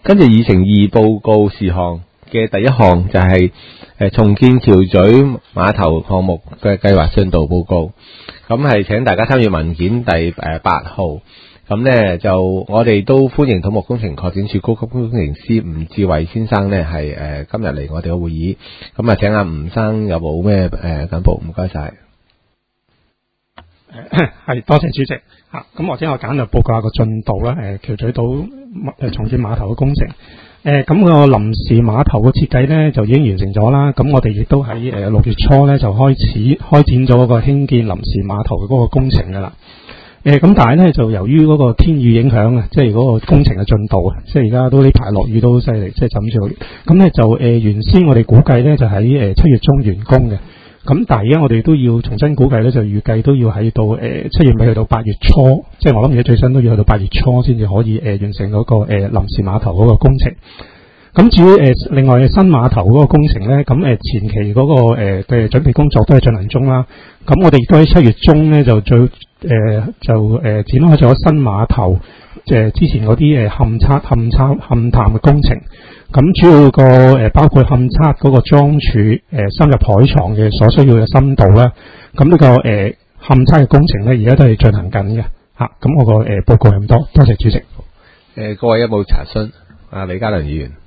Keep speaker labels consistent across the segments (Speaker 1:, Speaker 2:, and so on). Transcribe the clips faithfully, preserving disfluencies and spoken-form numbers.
Speaker 1: 跟住議程二報告事項嘅第一項就係、是、誒、呃、重建橋咀碼頭項目嘅計劃進度報告。咁係請大家參與文件第誒八號。咁咧就我哋都歡迎土木工程擴展署高級工程師吳志偉先生咧係誒今日嚟我哋嘅會議。咁啊請阿吳生有冇咩誒簡報？唔該晒。
Speaker 2: 係多謝主席嚇，咁或者我簡略報告下個進度啦。誒橋咀島誒重建碼頭嘅工程，誒咁個臨時碼頭嘅設計咧就已經完成咗啦。咁我哋亦都喺誒六月初咧就開始開展咗嗰個興建臨時碼頭嘅嗰個工程㗎啦。誒咁但係咧就由於嗰個天雨影響啊，即係嗰個工程嘅進度啊，即係而家都呢排落雨都好犀利，即係浸住。咁咧就誒、呃、原先我哋估計咧就喺誒七月中完工嘅。咁但係而家我哋都要重新估計咧，就預計都要喺到誒七月尾去到八月初，即係我諗而家最新都要去到八月初先至可以誒、呃、完成嗰、那個誒臨、呃、時碼頭嗰個工程。咁至於誒、呃、另外新碼頭嗰個工程咧，咁誒、呃、前期嗰、那個誒嘅、呃、準備工作都係進行中啦。咁我哋亦都喺七月中咧就最誒、呃、就誒、呃、展開咗新碼頭誒、呃、之前嗰啲誒勘測勘測勘探嘅工程。咁主要個誒包括勘測嗰個樁柱誒深入海床嘅所需要嘅深度啦。咁呢、這個誒勘測嘅工程咧，而家都係進行緊嘅嚇。咁、啊、我個誒、呃、報告係咁多，多謝主席。誒、
Speaker 1: 呃、各位有冇查詢？阿李家良議員。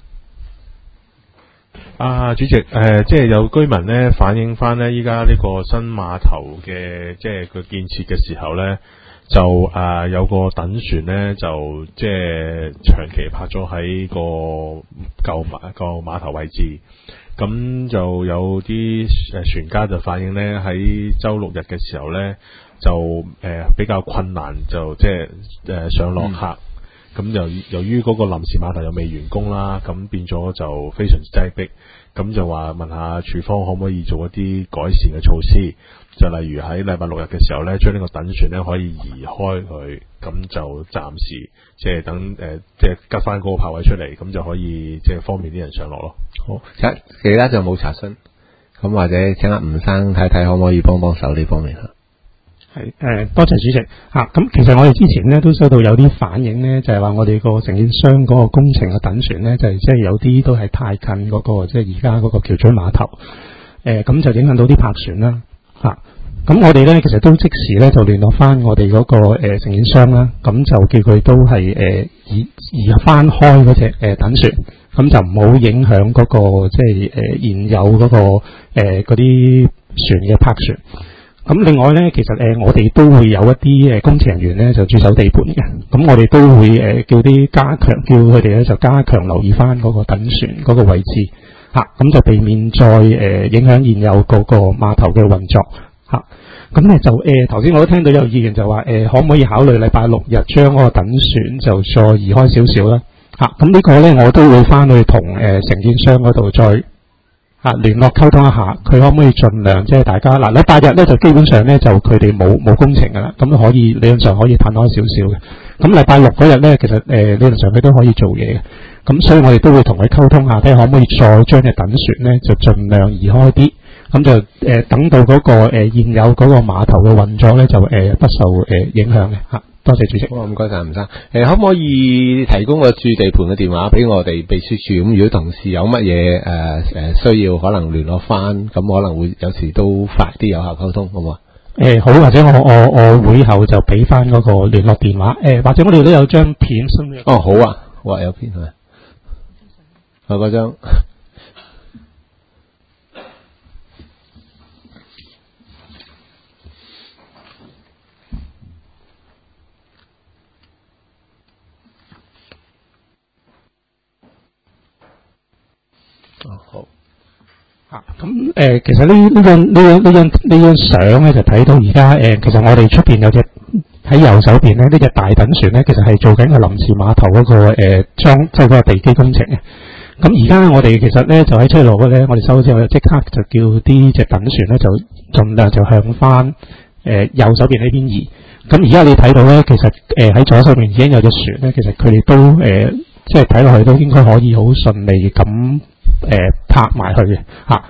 Speaker 3: 啊，主席，誒、呃，即係有居民咧反映翻咧，依家呢個新碼頭嘅即係佢建設嘅時候咧，就誒、呃、有個躉船咧，就即係長期泊咗喺個舊碼個碼頭位置，咁就有啲誒船家就反映咧，喺週六日嘅時候咧，就誒、呃、比較困難，就即係誒上落客。嗯咁由由於嗰個臨時碼頭又未完工啦，咁變咗就非常之擠迫，咁就話問下署方可唔可以做一啲改善嘅措施，就例如喺禮拜六日嘅時候咧，將呢個躉船咧可以移開佢，咁就暫時即係等誒即係吉翻嗰個泊位出嚟，咁就可以即係方便啲人上落咯。
Speaker 1: 好，其其他就冇查詢，咁或者請阿吳生睇睇可唔可以幫幫手呢方面嚇。
Speaker 2: 係誒、呃，多謝主席嚇。咁、啊、其實我哋之前咧都收到有啲反映咧，就係、是、話我哋個承建商嗰個工程嘅躉船咧，就係即係有啲都係太近嗰、那個即係而家嗰個橋咀碼頭。誒、呃、咁就影響到啲泊船啦嚇。咁、啊、我哋咧其實都即時咧就聯絡翻我哋嗰、那個誒承建商啦，咁就叫佢都係誒、呃、移移翻開嗰隻誒躉船，咁就唔好影響嗰、那個即係誒現有嗰、那個誒嗰啲船嘅泊船。咁另外咧，其實誒、呃、我哋都會有一啲誒工程人員咧就駐守地盤嘅，咁我哋都會誒、呃、叫啲加強，叫佢哋咧就加強留意翻嗰個躉船嗰個位置嚇，咁、啊、就避免再誒、呃、影響現有嗰個碼頭嘅運作嚇。咁、啊、咧就誒頭先我都聽到有議員就話誒、呃、可唔可以考慮禮拜六日將嗰個躉船就再移開少少啦嚇。咁、啊、呢個咧我都會翻去同誒承建商嗰度再啊，聯絡溝通一下，佢可唔可以盡量即係大家嗱，禮拜日咧就基本上咧就佢哋冇冇工程噶啦，咁可以理論上可以褪開少少嘅。咁禮拜六嗰日咧，其實誒、呃、理論上佢都可以做嘢嘅。咁所以我哋都會同佢溝通下，睇下可唔可以再將隻躉船咧就盡量移開啲，咁就誒、呃、等到嗰、那個誒、呃、現有嗰個碼頭嘅運作咧就誒、呃、不受誒、呃、影響嘅嚇。多謝主席。
Speaker 1: 好，唔該晒吳生。誒、呃，可唔可以提供個駐地盤嘅電話俾我哋秘書處？咁如果同事有乜嘢誒誒需要，可能聯絡翻，咁可能會有時都快啲有效溝通，好唔好啊？
Speaker 2: 誒、呃，好，或者我我我會後就俾翻嗰個聯絡電話。誒、呃，或者我哋都有張片。
Speaker 1: 哦，好啊，好啊，有片係咪？有嗰張。哦，好
Speaker 2: 嚇咁誒，其實呢呢張呢張呢張呢張相咧，就睇到而家誒，其實我哋出邊有隻喺右手邊咧，呢隻大躉船咧，其實係做緊個臨時碼頭嗰、那個誒裝、呃，即係嗰個地基工程嘅。咁而家我哋其實咧就喺出路咧，我哋收咗之後，即刻就叫啲隻躉船咧，就盡量就向翻誒、呃、右手邊呢邊移。咁而家你睇到咧，其實誒喺、呃、左手邊已經有隻船咧，其實佢哋都誒、呃，即係睇落去都應該可以好順利咁。誒、呃，拍埋去嘅吓，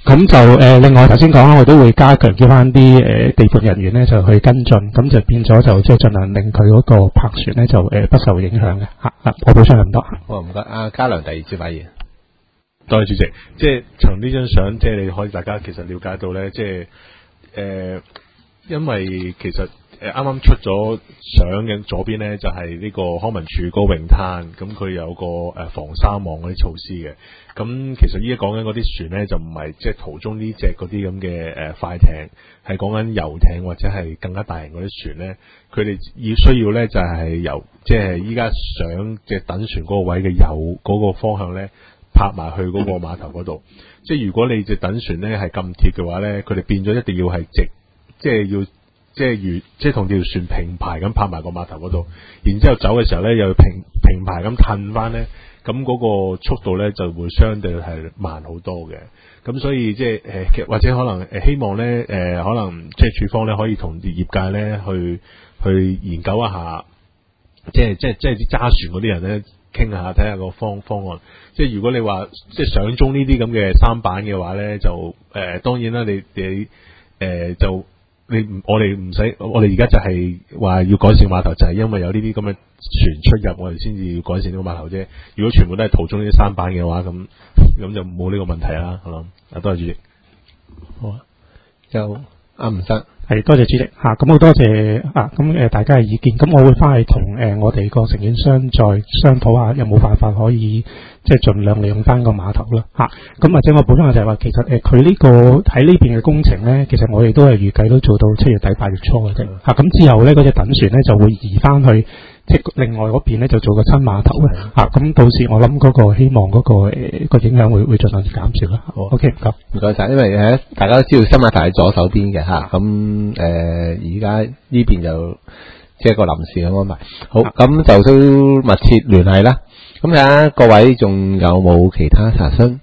Speaker 2: 咁就誒、呃，另外頭先講啦，我都會加強叫翻啲誒地盤人員咧，就去跟進，咁就變咗就即係盡量令佢嗰個泊船咧就誒、呃、不受影響嘅嚇。啊，我補充咁多。
Speaker 1: 好唔該，阿嘉良第二次發言。
Speaker 3: 多謝主席，即係從呢張相，即係你可以大家其實了解到咧，即係誒、呃，因為其實誒啱啱出咗相嘅左邊咧，就係、是、呢個康文署高泳灘，咁佢有個誒防沙網嗰啲措施嘅。咁其實依家講緊嗰啲船咧，就唔係即係途中呢隻嗰啲咁嘅誒快艇，係講緊遊艇或者係更加大型嗰啲船咧，佢哋要需要咧就係、是、由即係依家上即係等船嗰個位嘅右嗰個方向咧。泊埋去嗰個碼頭嗰度，即係如果你隻等船咧係咁貼嘅話咧，佢哋變咗一定要係直，即係要即係如即係同條船平排咁泊埋個碼頭嗰度，然之後走嘅時候咧又要平平排咁褪翻咧，咁嗰個速度咧就會相對係慢好多嘅。咁所以即係誒，或者可能誒希望咧誒、呃，可能即係處方咧可以同業界咧去去研究一下，即係即係即係啲揸船嗰啲人咧。傾下睇下個方方案，即係如果你話即係上中呢啲咁嘅舢板嘅話咧，就誒、呃、當然啦，你你誒、呃、就你我哋唔使，我哋而家就係話要改善碼頭，就係、是、因為有呢啲咁嘅船出入，我哋先至要改善呢個碼頭啫。如果全部都係途中呢啲舢板嘅話，咁咁就冇呢個問題啦。好啦，啊多謝主席。
Speaker 1: 好啊，就阿吳生。
Speaker 2: 係多謝主席嚇，咁好多謝啊！咁誒大家嘅意見，咁我會翻去同誒我哋個承建商再商討下，有冇辦法可以即係盡量利用翻個碼頭啦嚇。咁或者我補充下就係話，其實誒佢呢個喺呢邊嘅工程咧，其實我哋都係預計都做到七月底八月初嘅啫嚇。咁之後咧嗰隻等船咧就會移翻去即係另外嗰邊咧就做個新碼頭嘅嚇。咁到時我諗嗰個希望嗰個誒個影響會會盡量減少啦。好 OK 唔該
Speaker 1: 唔該晒，因為誒大家都知道新碼頭喺左手邊嘅嚇，咁。誒，而家呢邊就即係個臨時嘅安排。好，咁就都密切聯繫啦。咁睇下各位仲有冇其他查詢？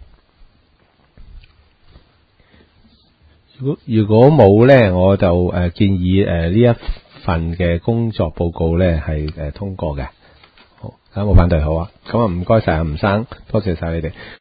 Speaker 1: 如果如果冇咧，我就誒、呃、建議誒呢、呃、一份嘅工作報告咧係誒通過嘅。好，有冇反對？好啊。咁啊，唔該晒阿吳生，多謝晒你哋。